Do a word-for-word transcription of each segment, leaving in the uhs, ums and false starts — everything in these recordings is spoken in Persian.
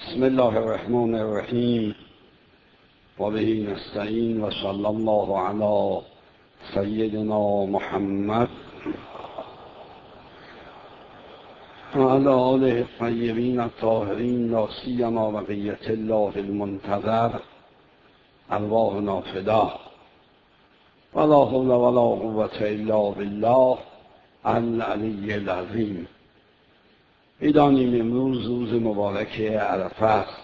بسم الله الرحمن الرحیم و به نستعین و صلی الله علی سیدنا محمد و علی آله الطیبین الطاهرین لا سیما بقیة الله المنتظر ارواحنا فدا ولا حول ولا قوة الا بالله العلی العظیم. بدانیم امروز روز مبارک عرفه است.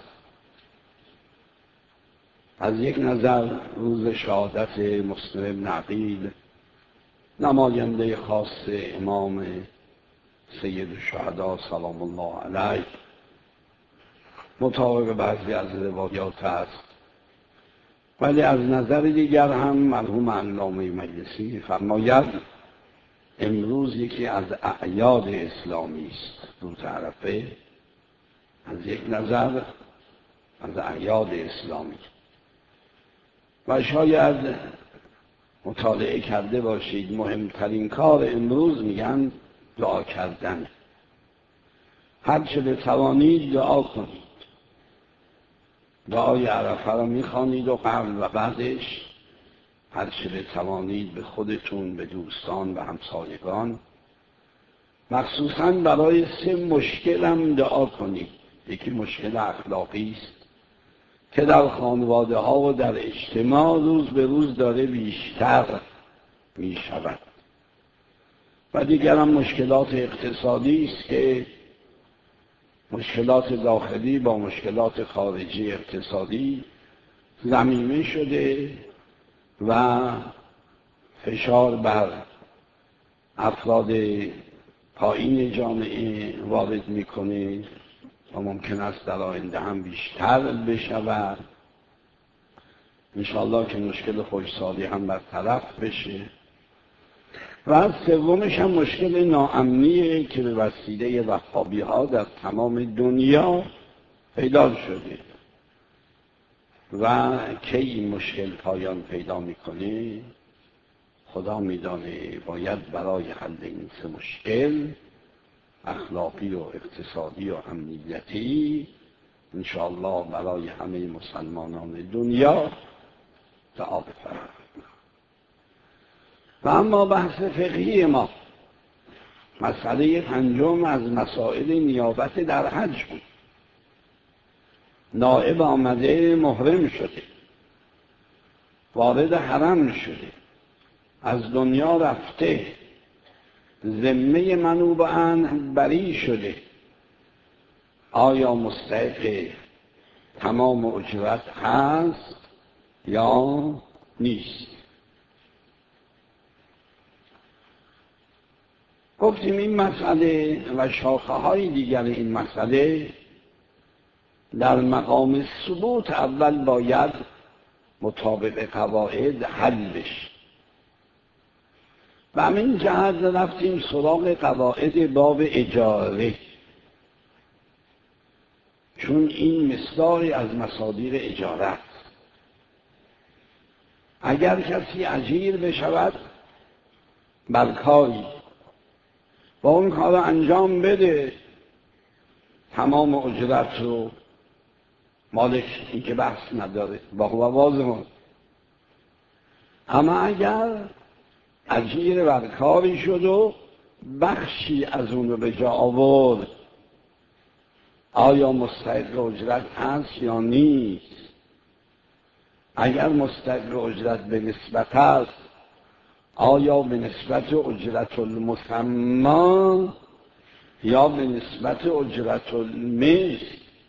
از یک نظر روز شهادت مسلم بن عقیل، نماینده خاص امام سید الشهدا سلام الله علیه، مطابق بعضی از روایات است. ولی از نظر دیگر هم مرحوم علامه مجلسی فرماید امروز یکی از اعیاد اسلامی است. روز عرفه از یک نظر از اعیاد اسلامی و شاید مطالعه کرده باشید مهمترین کار امروز میگن دعا کردن. هر چه بتوانید دعا کنید. دعای عرفه را میخوانید و قبل و بعدش هر چه بتوانید به خودتون، به دوستان و همسایگان، مخصوصاً برای سه مشکل هم دعا کنید. یکی مشکل اخلاقی است که در خانواده ها و در اجتماع روز به روز داره بیشتر می شود و دیگر هم مشکلات اقتصادی است که مشکلات داخلی با مشکلات خارجی اقتصادی ضمیمه شده و فشار بر افراد پایین جامعه وارد میکنه و ممکن است در آینده هم بیشتر بشود. انشاءالله که مشکل خشکسالی هم برطرف بشه. و از سومش هم مشکل ناامنیه که به وسیله وهابی ها در تمام دنیا پیدا شده و کی این مشکل پایان پیدا میکنه خدا میدانه. باید برای حل این سه مشکل اخلاقی و اقتصادی و امنیتی انشاءالله برای همه مسلمانان دنیا دعا بفرمایید. و اما بحث فقهی ما، مسئله پنجم از مسائل نیابت در حج بود. نائب آمده، محرم شده، وارد حرم شده، از دنیا رفته، ذمه منوب عنه بری شده. آیا مستحق تمام اجرت هست یا نیست؟ گفتیم این مسئله و شاخه های دیگر این مسئله در مقام ثبوت اول باید مطابق قواعد حل بشه. و همین جهت رفتیم سراغ قواعد باب اجاره، چون این مصداقی از مصادیق اجاره است. اگر کسی اجیر بشود بر کاری با اون کار انجام بده، تمام اجرت رو مالک این که بحث نداره با خوابازمون. اما اگر اجیر بر کاری شد و بخشی از اون رو به جا آورد، آیا مستحق اجرت هست یا نیست؟ اگر مستحق اجرت به نسبت است، آیا به نسبت اجرت المسمى یا به نسبت اجرت المثل؟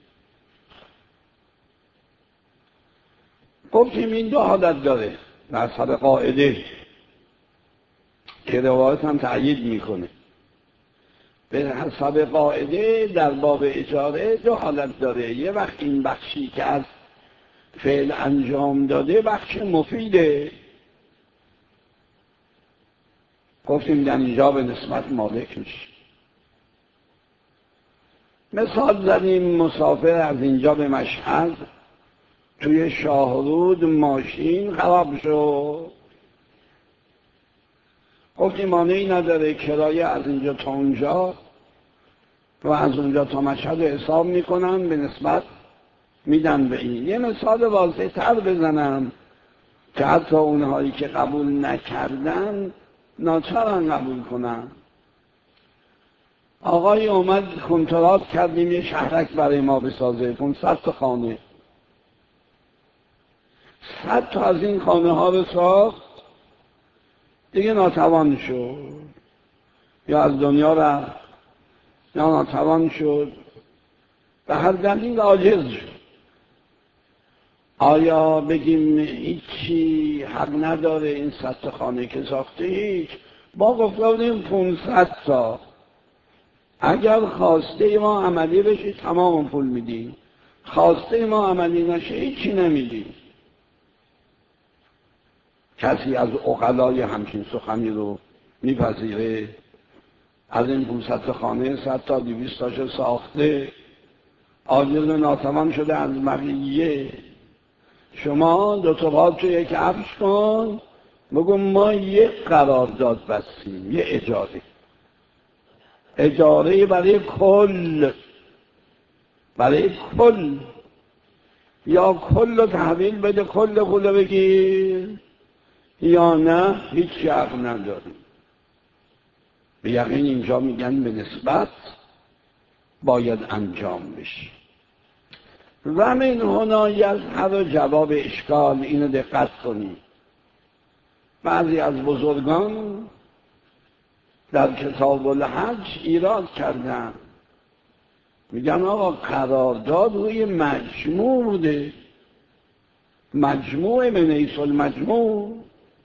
گفتیم این دو حالت داره در حسب قاعده که روایت هم تأیید میکنه. به حسب قاعده در باب اجاره دو حالت داره. یه وقت این بخشی که از فعل انجام داده بخش مفیده، گفتیم در اینجا به نسبت مالک میشه. مثال زدیم مسافر از اینجا به مشهد توی شاهرود ماشین خراب شد، گفتیم مانعی نداره کرایه از اینجا تا اونجا و از اونجا تا مشهد حساب میکنن به نسبت میدن به این. یه مثال واضح تر بزنم که حتی اونهایی که قبول نکردن ناچارن قبول کنن. آقای اومد کنترات کردیم یه شهرک برای ما بسازه، پانصد تا خانه. صد تا از این خانه ها رو ساخت، دیگه ناتوان شد، یا از دنیا رفت یا ناتوان شد، به هر دلیل عاجز شد. آیا بگیم هیچی حق نداره این صد تا خانه که ساخته؟ هیچ. ما گفته بودیم پانصد تا، اگر خواسته ما عملی بشه تمام پول میدیم، خواسته ما عملی نشه هیچی نمیدیم. کسی از عقلای همچین سخنی رو میپذیره؟ از این پانصد تا خانه صد تا دویست تاشو ساخته، عاجز ناتوان شده از بقیه. شما دو تا پات رو یک عفش کن، بگو ما یک قرارداد بستیم، یه اجاره اجاره برای کل، برای کل، یا کل رو تحویل بده کل پول بگیر، یا نه هیچ حق نداری. به یقین اینجا میگن به نسبت باید انجام بشه. و من هنا یظهر جواب اشکال. اینو دقت کنید. بعضی از بزرگان در کتاب الحج ایراد کردن، میگن آقا قرارداد روی مجموع بوده، مجموع من حیث المجموع،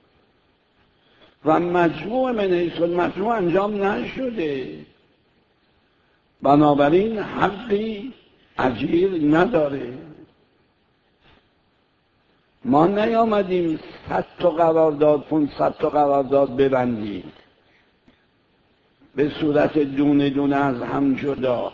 و مجموع من حیث المجموع انجام نشده، بنابراین حقی اجیر نداره. ما نیامدیم صد تا قرارداد پانصد تا قرارداد ببندیم به صورت دونه دونه از هم جدا.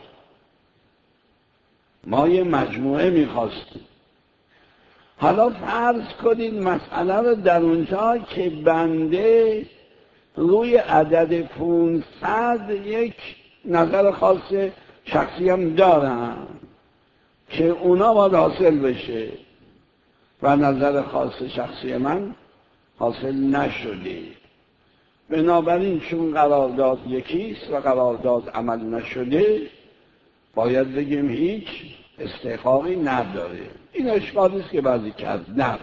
ما یه مجموعه میخواستیم. حالا فرض کنید مسئله رو در اونجا که بنده روی عدد پانصد یک نظر خاص شخصی هم دارم که اونا باید حاصل بشه و نظر خاص شخصی من حاصل نشده. بنابراین چون قرارداد یکیست و قرارداد عمل نشده، باید بگیم هیچ استحقاقی نداره. این اشکالی است که بعضی کرد. نه،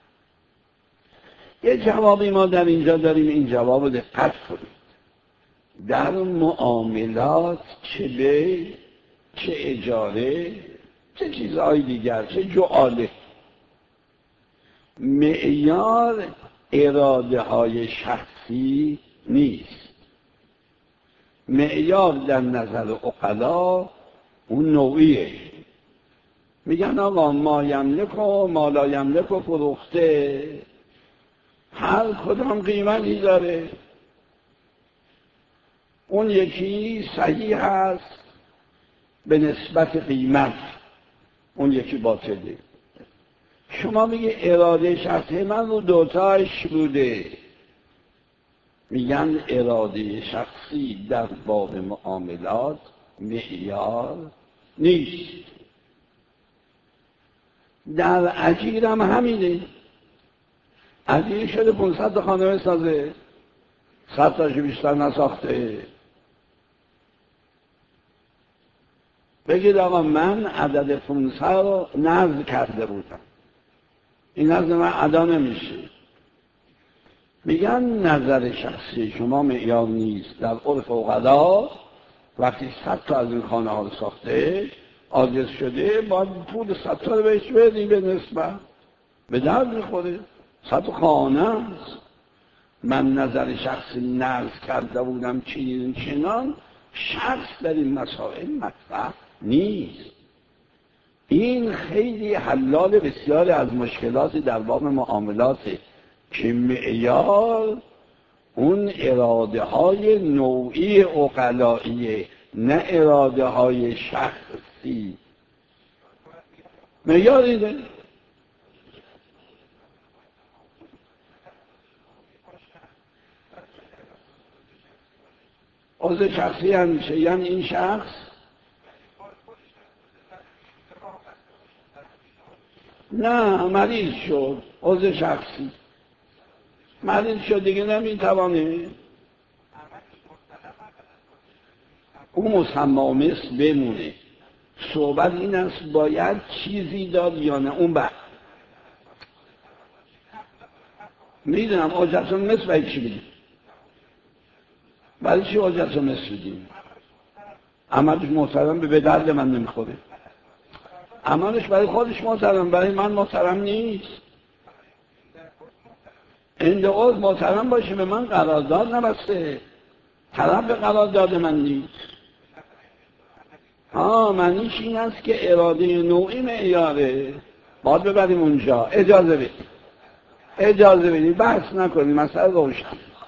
یه جوابی ما در اینجا داریم. این جواب رو دقت کنید. در معاملات چه به چه اجاره چه چیزهای دیگر چه جعاله، معیار اراده های شخصی نیست. معیار در نظر عقلا اون نوعیه. میگن آقا ما یملک و ما لا یملک و فروخته، هر کدام قیمتی داره. اون یکی صحیح هست به نسبت قیمت، اون یکی باطله. شما میگه اراده شخصی من رو دوتاش بوده. میگن اراده شخصی در باب معاملات معیار نیست. در اجیر هم همینه. اجیر شده پانصد تا خانه بسازه، صد تاشو بیشتر نساخته. بگید آقا من عدد پانصد رو نذر کرده بودم، این نذر من ادا نمیشه. میگن نظر شخصی شما معیار نیست. در عرف عقلا وقتی صد تا از این خانه ها رو ساخته عاجز شده، باید پول صد تا رو بهش بدی به نسبت، به درد میخوره. صد خانه است. من نظر شخصی نذر کرده بودم چنین چنان، شخص در این مسائل مطرح نیست. این خیلی حلال بسیاری از مشکلات در باب معاملات که معیار اون اراده های نوعی عقلائیه، نه اراده های شخصی. معیار اینه. عضو شخصی همیشه، یعنی این شخص نه مریض شد، عضو شخصی مریض شد دیگه نمیتوانه. اون مسمى مثل بمونه. صحبت این است باید چیزی داد یا نه. اون بعد میدونم حجت المثل برای چی بدیم؟ برای چی حجت المثل بدیم؟ عملش محترم به درد من نمیخوره. عملش برای خودش محترم، برای من محترم نیست. این عضو محترم باشه، به من قرارداد نبسته، طرف به قرارداد من نیست. آه معنیش این است که اراده نوعی معیاره، باید ببریم اونجا. اجازه بدید اجازه بدید بحث نکنیم، مسئله روشن.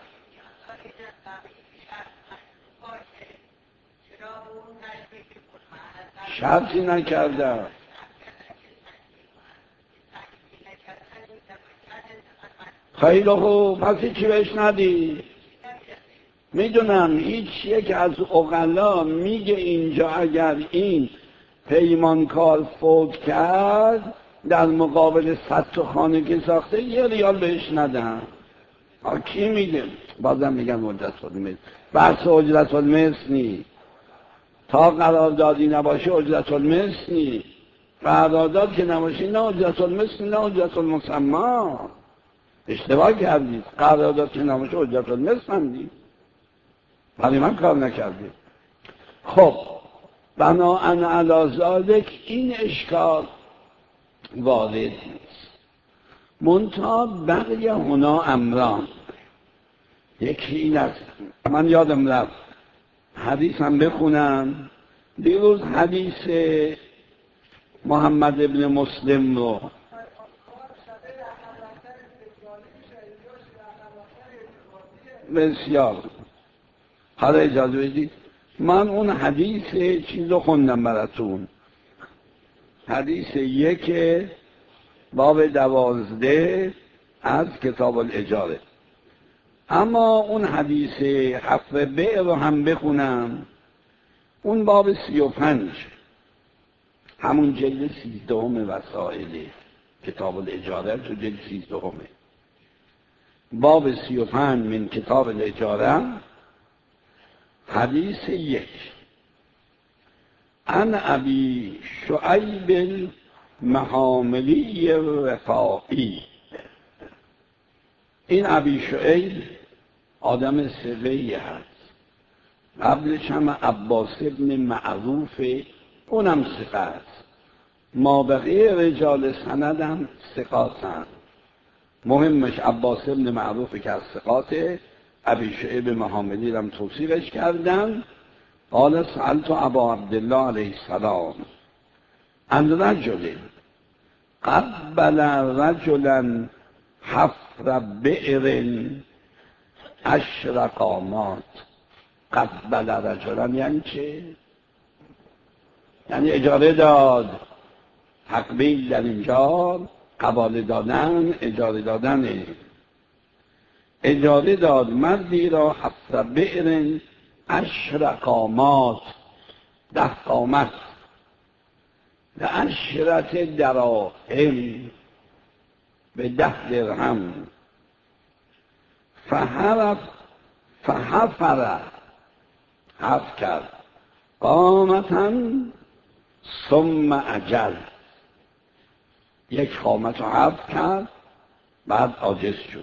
شرطی نکردم. خیلی خوب، پس چی بهش ندی؟ میدونم هیچ یک از عقلا میگه اینجا اگر این پیمانکار فوت کرد در مقابل صد خانه که ساخته یه ریال بهش ندن. کی میگه؟ بازم میگم اجرت المثل. بحث اجرت المثل نی. تا قراردادی نباشه اجرت المثل نی. قرارداد که نباشه نه اجرت المثل نه اجرت المسمى. اشتباه کردید. قرارداد که نباشه اجرت المثل هم نی. ولی من کار نکردیم. خب بناءً علی ذالک این اشکال وارد نیست. منتها بقیه هنا امران. یکی این است، من یادم رفت حدیث هم بخونم. دیروز حدیث محمد ابن مسلم رو بسیار حالا اجازه بدید من اون حدیث چیز رو خوندم براتون. حدیث یک باب دوازده از کتاب الاجاره. اما اون حدیث حفر بیع رو هم بخونم. اون باب سی و پنج همون جلد سیزدهم وسائل کتاب الاجاره تو جلد سیزدهمه. باب سی و پنج من کتاب الاجاره حدیث یک. عن ابی شعیب المحاملی رفاعی. این ابی شعیب آدم ثقه‌ای هست. قبلش هم عباس ابن معروف، اونم ثقه است. ما بقیه رجال سند هم ثقاتند. مهمش عباس ابن معروف که از ثقاته. ابی شعیب محاملی هم توصیفش کردن. قال سألت ابا عبدالله علیه السلام عن رجل قبل رجلا حفر بئر عشر قامات. قبل رجلا یعنی چه؟ یعنی اجاره داد. تقبیل در اینجا قبال دادن، اجاره دادن. اجاره داد مردی را حفر بئر عشر قامات، ده قامت، به عشرت دراهم، به ده درهم. فحرف فحفر حفر کرد قامتا ثم اجل. یک قامت رو حفر کرد بعد عاجز شد.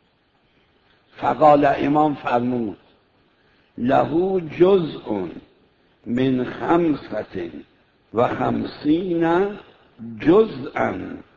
فقال امام فرمود له جزء من خمسة و خمسین جزءا.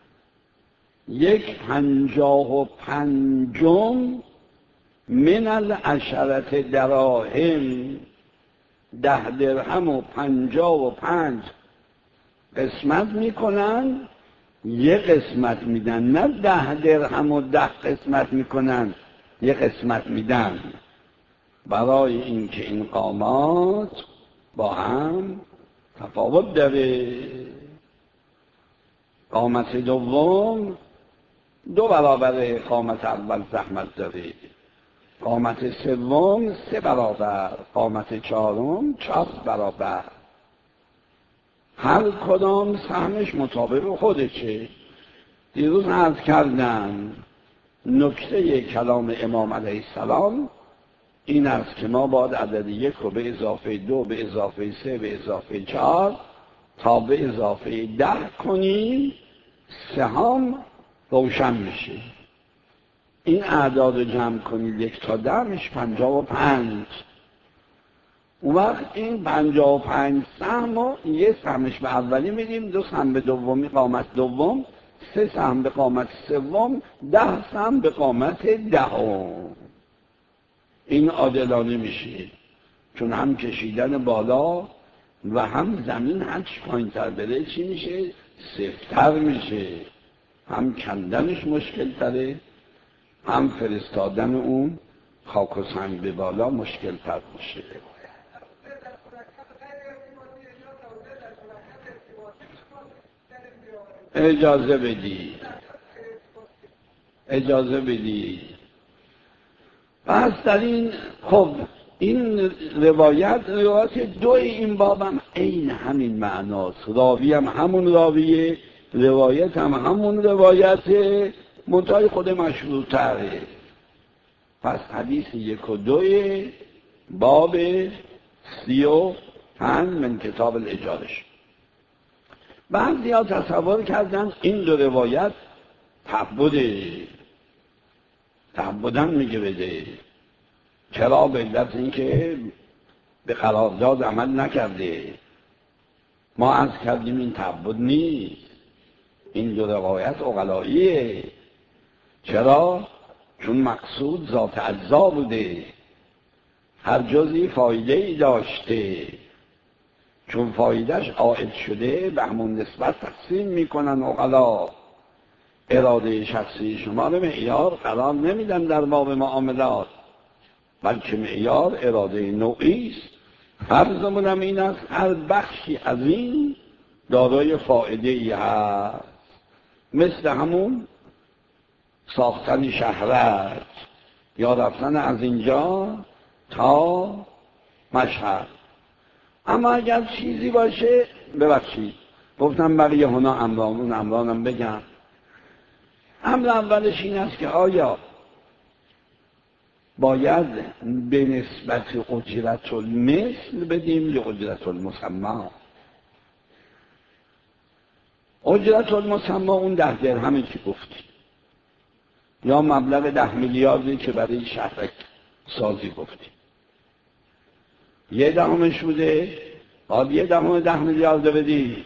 یک پنجاه و پنجم من العشرت دراهم. ده درهم و پنجاه و پنج قسمت میکنن، یه قسمت میدن. نه ده درهم و ده قسمت میکنن، یه قسمت میدن. برای اینکه این قامات با هم تفاوت داره. قامت دوم دو برابر قامت اول زحمت داره. قامت سوم سه برابر. قامت چهارم چهار برابر. هر کدام سهمش مطابق خودشه. دیروز عرض کردم نکته کلام امام علیه السلام این است که ما باید عدد یک رو به اضافه دو به اضافه سه به اضافه چهار تا به اضافه ده کنیم، سهام روشن میشه. این اعداد رو جمع کنید یک تا ده میشه پنجاه و پنج. اون وقت این پنجاه و پنج سهم رو یه سهمش به اولی میدیم، دو سهم به دومی قامت دوم، سه سهم به قامت سوم، ده سهم به قامت دهم. این عادلانه میشه، چون هم کشیدن بالا و هم زمین هرچی پایین تر بره چی میشه؟ سفتر میشه. هم کندنش مشکل تره، هم فرستادن اون خاک و سنگ به بالا مشکل تر میشه. اجازه بدید اجازه بدید پس در این خب این روایت روایت دو این بابم عین همین معناست. راوی هم همون راویه، روایت هم همون روایت، منتهای خود مشهورتره. پس حدیث یک و دوی باب سی و پنج من کتاب الاجارش. بعضی ها تصور کردن این دو روایت تعبده، تعبدن میگه بده. چرا؟ به علت اینکه به قرارداد عمل نکرده. ما عرض کردیم این تعبد نیست، این دو روایت عقلاییه. چرا؟ چون مقصود ذات اجزا بوده، هر جزئی فایده ای داشته، چون فایدهش عائد شده به همون نسبت تقسیم میکنن عقلا. اراده شخصی شما رو معیار قرار نمیدن در باب معاملات، بلکه معیار اراده نوعی است. فرضمونم این است هر بخشی از این دارای فایده ای هست، مثل همون ساختن شهرک یا رفتن از اینجا تا مشهد. اما اگر چیزی باشه، ببخشید گفتم بقیه هنا امران، اون امرانم بگم. امر اولش این است که آیا باید به نسبت اجرت المثل بدیم یا اجرت المسمى؟ اجرت المسمى اون ده درهمی که گفتیم، یا مبلغ ده میلیاردی که برای شهرک سازی گفتیم. یه دهمش بوده، باید یه دهم ده میلیارد بدی.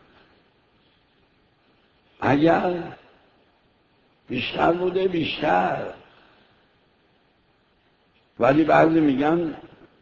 اگر بیشتر بوده بیشتر. ولی بعضی میگن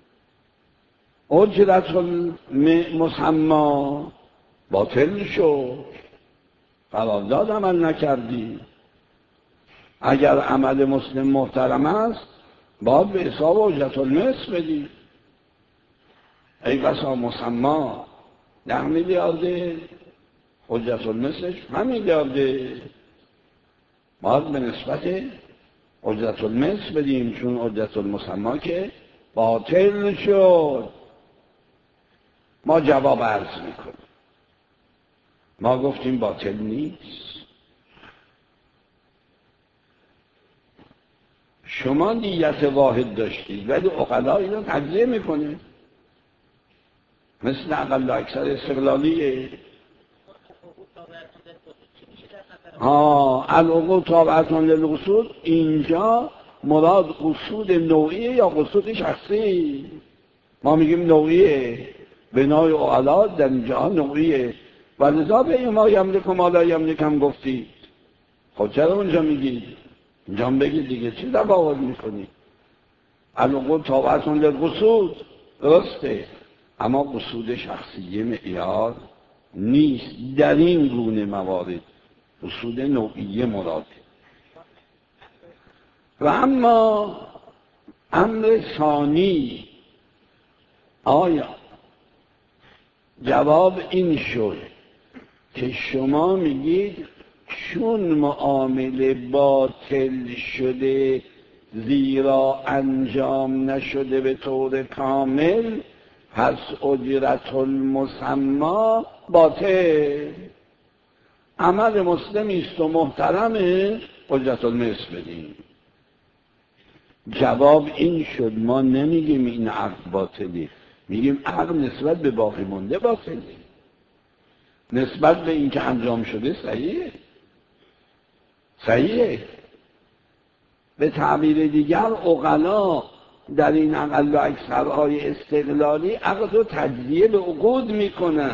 اجرت المسمى باطل شد، قرارداد عمل نکردی. اگر عمل مسلم محترم است باید به حساب اجرت المثل بدی. ای بسا مسمى ده میلیارده، اجرت المثلش پنج میلیارده، باید به نسبت اجرت المثل بدیم، چون اجرت المسمى که باطل شد. ما جواب عرض میکنیم، ما گفتیم باطل نیست. شما نیت واحد داشتید ولی عقلا اینو تجزیه میکنه، مثل اقل اکثر استقلالیه. ها العقود تابعتان للقصود، اینجا مراد قصود نوعیه یا قصود شخصی؟ ما میگیم نوعیه، بنای عقلا در اینجا نوعیه. و لذا به ما یملک و ما لا یملک هم گفتید. خب چرا اونجا میگید؟ اینجا بگید دیگه، چی تفاوت میکنید؟ العقود تابعتان للقصود درسته، اما قصود شخصی معیار نیست در این گونه موارد. قصود نوعیه مراده. و اما امر ثانی، آیا جواب این شد که شما میگید چون معامله باطل شده زیرا انجام نشده به طور کامل، پس اجرت المسمى باطل. عمل مسلمی است و محترمه، حجت المثل بدیم. جواب این شد ما نمیگیم این عقد باطلی، میگیم عقد نسبت به باقی مونده باطلی، نسبت به این که انجام شده صحیحه. صحیحه. به تعبیر دیگر عقلا در این اقل و اکثرهای استقلالی عقد رو تجزیه به عقود میکنن.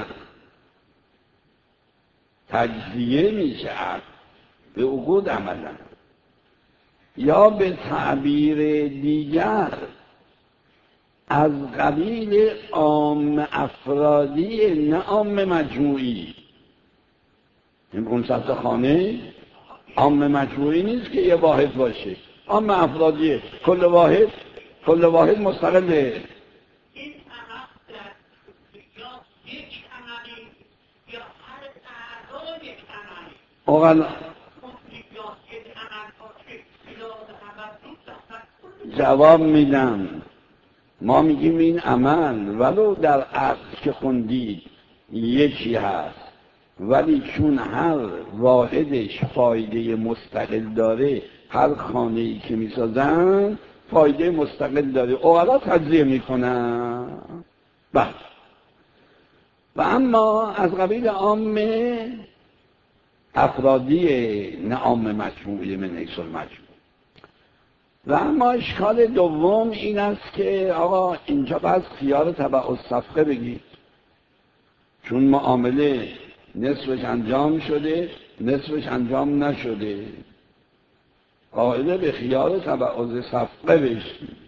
تجزیه میشه عقد به عقود عملا، یا به تعبیر دیگر از قبیل عام افرادی نه عام مجموعی. این پانصد خانه عام مجموعی نیست که یه واحد باشه، عام افرادیه، کل واحد کل واحد مستقله. این عمل در یا یک عملی یا هر اعضای یک عملی اقلا جواب میدم. ما میگیم این عمل ولو در عقد که خوندید یکی هست، ولی چون هر واحدش فایده مستقل داره، هر خانه‌ای که میسازن فایده مستقل داره، اولا تجزیه میکنن. بله. و اما از قبیل عام افرادی نه عام مجموعی من حیث المجموع. و اما اشکال دوم این است که آقا اینجا باید خیار تبع الصفقه بگید، چون معامله نصفش انجام شده نصفش انجام نشده، قاعده به خیار تبع الصفقه بشید.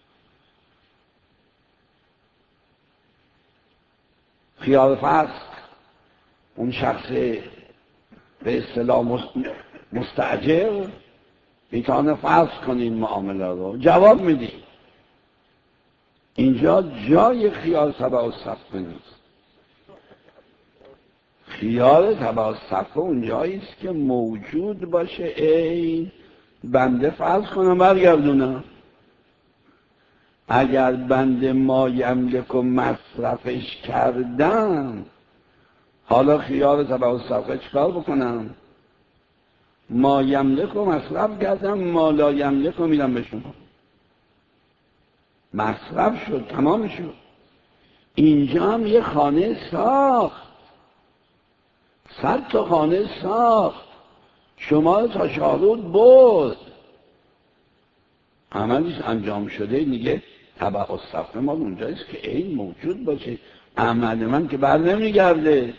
خیار فسق اون شخص به اصطلاح مستاجر میتونه فسخ کنین معامله رو. جواب میدی اینجا جای خیار تبع الصفقه نیست. خیار تبع الصفقه اون جایی است که موجود باشه، ای بنده فرض کنم برگردونم، اگر بنده ما یملک و مصرفش کردم، حالا خیار تبع الصفقه چیکار بکنم؟ ما یملک و مصرف کردم، ما لا یملک و میدم به شما. مصرف شد، تمام شد. اینجا هم یه خانه ساخت، صد تا خانه ساخت، شما تا شاهرود بود، عملیش انجام شده، میگه تبع الصفقه ما اونجاییست که این موجود باشه. عمل من که بر نمیگرده،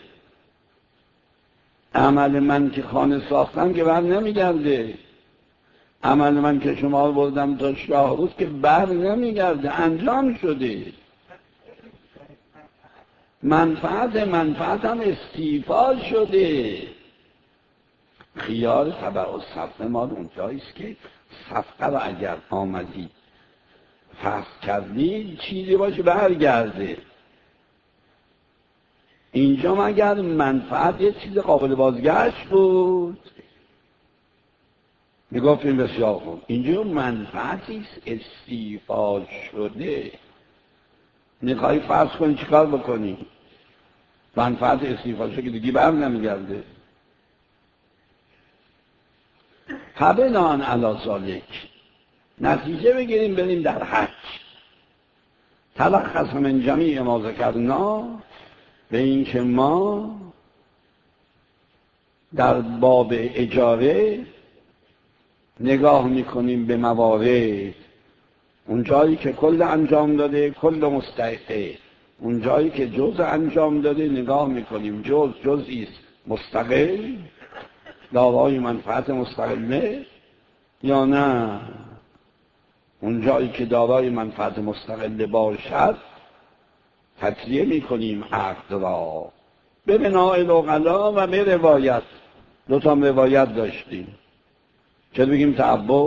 عمل من که خانه ساختم که بر نمیگرده، عمل من که شما بردم تا شاهرود که بر نمیگرده، انجام شده. منفعت منفعتم استیفا شده. خیار تبع الصفقه ما اونجاییست که صفقه رو اگر آمدید فسخ کردید چیزی باشه برگرده. اینجا مگر منفعت یه چیز قابل بازگشت بود، میگفتیم بسیار خوب. اینجا منفعتی استیفا شده، میخوایی فرض کنی چیکار بکنی؟ منفعت استیفا شده که دیگه بر نمیگرده. فبناء علی ذلک نتیجه بگیریم بریم در حج. تلخص من جمیع ما ذکرنا به این که ما در باب اجاره نگاه میکنیم به موارد، اون جایی که کل انجام داده کل مستحقه، اون جایی که جز انجام داده نگاه میکنیم جز جزئی مستقل دارای منفعت مستقله یا نه. اون جایی که دارای منفعت مستقل باشد تجزیه میکنیم عقد را به بناء العقلا و به روایت. دو تا روایت داشتیم، چه بگیم تعبد،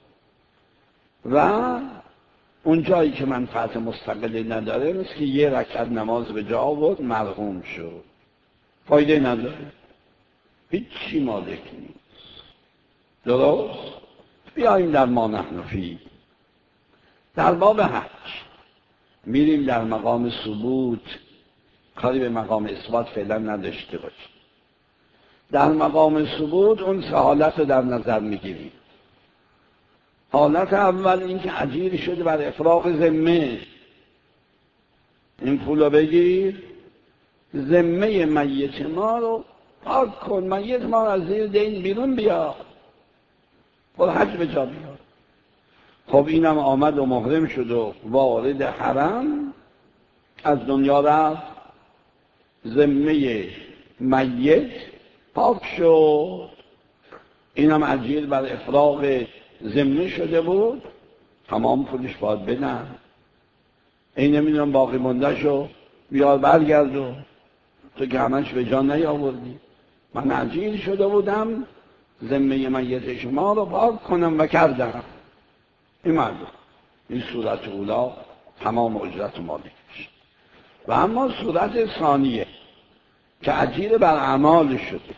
و اون جایی که منفعت مستقل نداره مثل که یه رکعت نماز به جا آورد مرحوم شد، فایده نداره، هیچی مالک نیست. درست؟ بیاییم در ما نحن فی. در باب حج میریم در مقام ثبوت، کاری به مقام اثبات فعلا نداشته باشیم. در مقام ثبوت اون سه حالت رو در نظر میگیریم. حالت اول این که اجیر شده بر افراغ ذمه، این پولو بگیر، ذمه میت ما رو پاک کن، میت ما از زیر دین بیرون بیا، برو حج به جا بیار. خب اینم آمد و محرم شد و وارد حرم، از دنیا رفت، ذمه میت پاک شد، اینم اجیر بر افراغ ذمه شده بود، تمام پولش باید بدن. این نمیدونم باقی مونده شو بیار برگرد و تو که همش به جان نیاوردی، من اجیر شده بودم ذمه میت شما رو پاک کنم و کردم. این مردم این صورت اولا تمام اجرت مالکش. و اما صورت ثانیه که اجیر بر اعمال شده،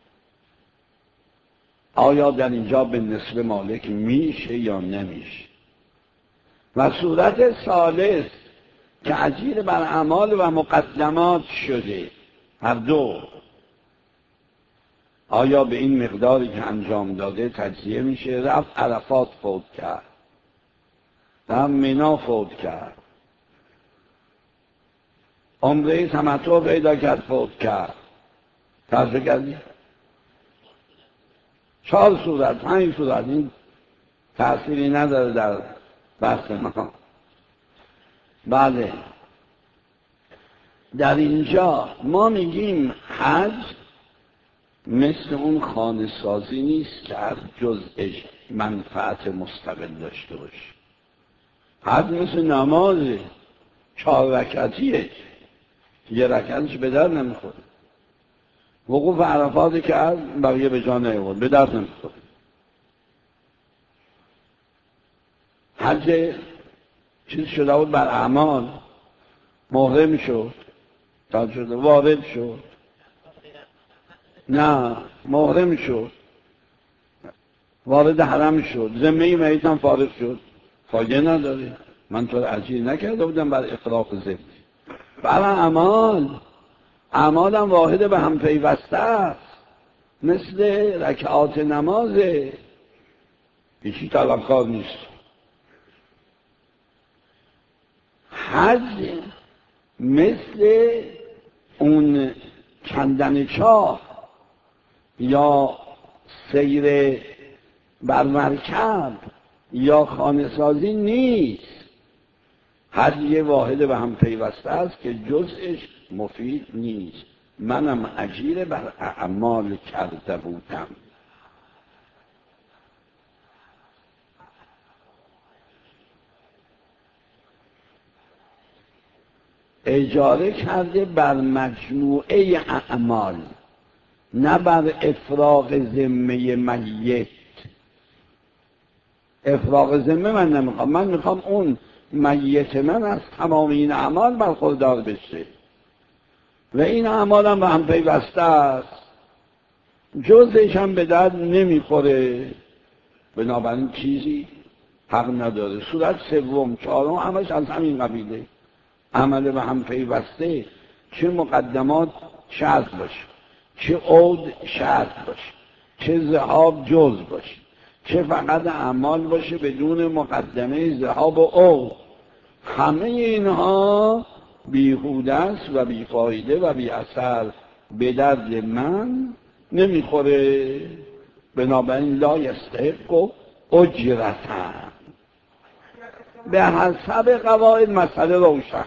آیا در اینجا به نسب مالک میشه یا نمیشه؟ و صورت ثالث که اجیر بر اعمال و مقدمات شده، هر دو، آیا به این مقداری که انجام داده تجزیه میشه؟ رفت عرفات فوت کرد، رفت مینا فوت کرد، عمره تمتع پیدا کرد فوت کرد، توجه کردی؟ چهار صورت، پنج صورت، این تأثیری نداره در بحث ما. بله، در اینجا ما میگیم حج مثل اون خانه سازی نیست که هر جزءش منفعت مستقل داشته باشه. حج مثل نمازه، چهار رکعتیه، یه رکعتش به در نمیخوره. وقوف عرفات کرد بقیه به جا نیاورد، به در نمیخوره. حج چیز شده بود بر اعمال، محرم شد، شد وارد شد، نه محرم شد، وارد حرم شد، ذمه میت هم فارغ شد، فایده نداره، من تو رو اجیر نکرده بودم بر افراغ ذمه. بر اعمال، اعمال هم واحد به هم پیوسته است، مثل رکعات نمازه، هیچی طلبکار نیست. حج مثل اون کندن چاه یا سیر بر مرکب یا خانه سازی نیست. حج یه واحد به هم پیوسته است که جزءش مفید نیست. منم اجیر بر اعمال کرده بودم. اجاره کرده بر مجموعه اعمال، نه بر افراغ ذمه میت. افراغ ذمه من نمیخوام، من میخوام اون میت من از تمام این اعمال برخوردار بشه و این اعمال هم به هم پیوسته است، جزش هم به درد نمیخوره، بنابراین چیزی حق نداره. صورت سوم، چهارم همش از همین قبیله، عمل به هم پیوسته، چه مقدمات شرط باشه، چه عود شرط باشه، چه ذهاب جز باشه، چه فقط اعمال باشه بدون مقدمه ذهاب و عود، همه اینها بیهوده است و بیفایده و بی اثر، به درد من نمیخوره. بنابراین لا یستحق اجرتن. به حسب قواعد مسئله روشن.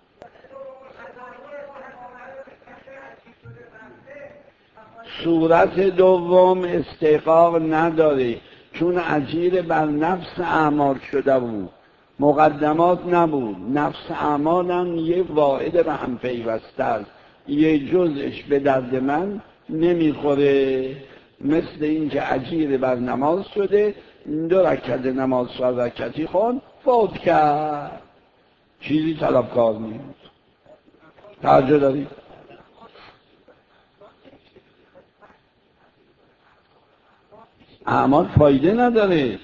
صورت دوم استحقاق نداره، چون اجیر بر نفس اعمال شده بود، مقدمات نبود. نفس اعمال هم یه واحد به هم پیوسته است، یه جزش به درد من نمیخوره. مثل این که اجیر بر نماز شده، دو رکعت نماز چهار رکعتی خون فوت کرد، چیزی طلبکار نیست. توجه دارید؟ اعمال فایده نداره.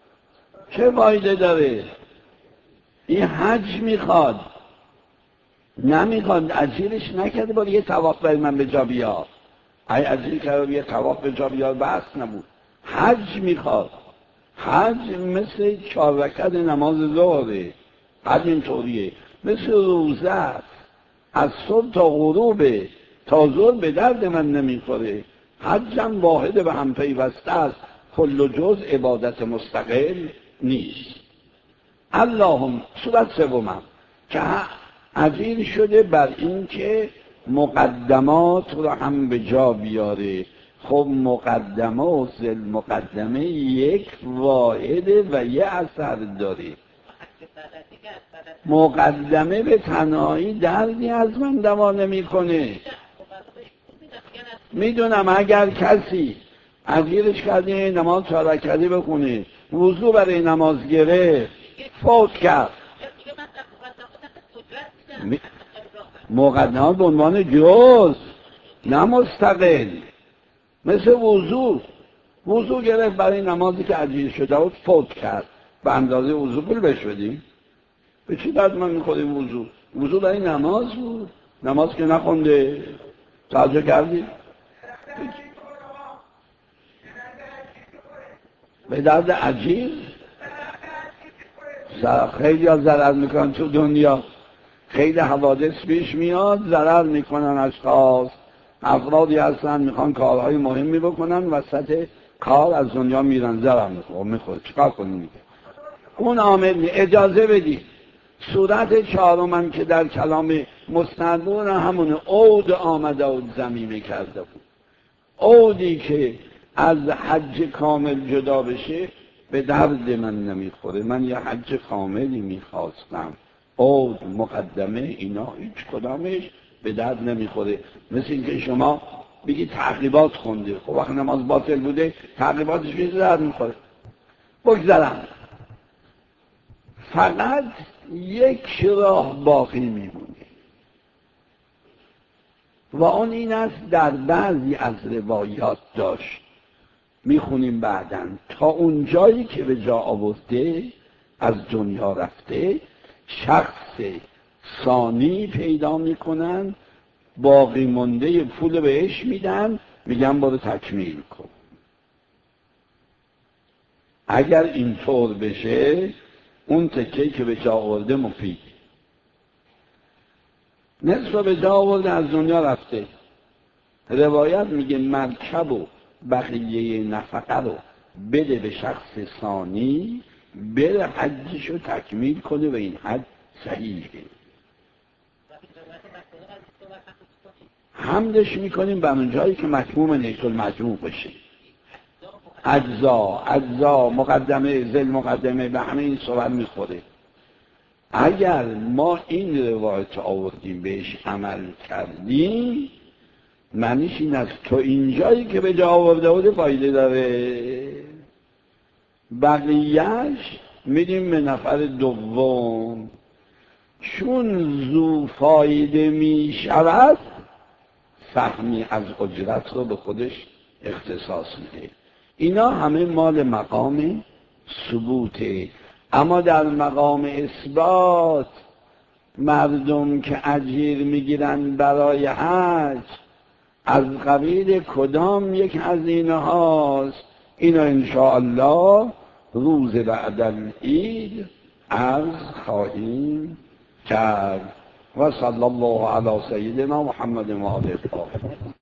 چه فایده داره؟ این حج میخواد، نمیخواد، اجیرش نکرده باید یه طواف برای من به جا بیار. ای اجیر کرده یه طواف به جا بیار بحث نبود. حج میخواد. حج مثل چهار رکعت نماز ظهره، حج اینطوریه، مثل روزه است، از صبح تا غروبه، تا ظهر به درد من نمیخوره. حجم واحد به هم پیوسته است، کل جز عبادت مستقل نیست. اللهم صورت سومم که اجیر شده بر این که مقدمات رو هم به جا بیاره. خب مقدمه و زل مقدمه یک واحده و یه اثر داره. مقدمه به تنهایی دردی از من دوا نمیکنه. میدونم اگر کسی اجیرش کرده نماز چهار رکعتی بخونه، وضو برای نماز گرفت، فوت کرد، مقدمات به عنوان جز نه مستقل. مثل وضو، وضو گرفت برای نمازی که اجیر شده بود، فوت کرد، به اندازه وضو پول بهش بدیم؟ به چی درد من میخوریم وضو؟ وضو برای نماز بود، نماز که نخونده. توجه کردی؟ به درد اجیر خیلی ها ضرر میکنن تو دنیا، خیلی حوادث پیش میاد، ضرر میکنن اشخاص، افرادی هستن میخوان کارهای مهمی بکنن، وسط کار از دنیا میرن، ضرر میخوره. میخوره چیکار کنیم؟ اون عامل اجازه بدی. صورت چهارم که در کلام مستندون همون عود آمده و ضمیمه کرده بود. عودی که از حج کامل جدا بشه به درد من نمیخوره. من یه حج کاملی میخواستم، عود مقدمه اینا هیچ کدامش به درد نمیخوره. مثل اینکه شما بگی تعقیبات خونده، خب وقت نماز باطل بوده تعقیباتش به درد میخوره. بگذارم فقط یک راه باقی میمونه و اون این است در بعضی از روایات داشت، میخونیم بعدن، تا اون جایی که به جا آورده از دنیا رفته شخص ثانی پیدا میکنن، باقی مونده پول بهش میدن، میگن برو تکمیل کن. اگر اینطور بشه اون تکه‌ای که به جا آورده مفید، نصف به جا آورده از دنیا رفته. روایت میگه مرکب و بقیه نفقه رو بده به شخص ثانی، بره حجش رو تکمیل کنه و این حج صحیحه. حمدش میکنیم بر اون جایی که مطموم نیت المجموع بشه. اجزا اجزا مقدمه زل مقدمه به همه این صورت میخوره. اگر ما این روایت آوردیم بهش عمل کردیم، معنیش این است تو اینجایی که به جا آورده بوده فایده داره، بقیهش میدیم به نفر دوم، چون زو فایده میشود سهمی از اجرت رو به خودش اختصاص میده. اینا همه مال مقام ثبوته. اما در مقام اثبات مردم که اجیر میگیرن برای حج از قبیل کدام یک هزینه هاست، اینا انشاءالله روز بعد العید عرض خواهیم کرد. و صلی الله علی سیدنا محمد و آله الطاهرین.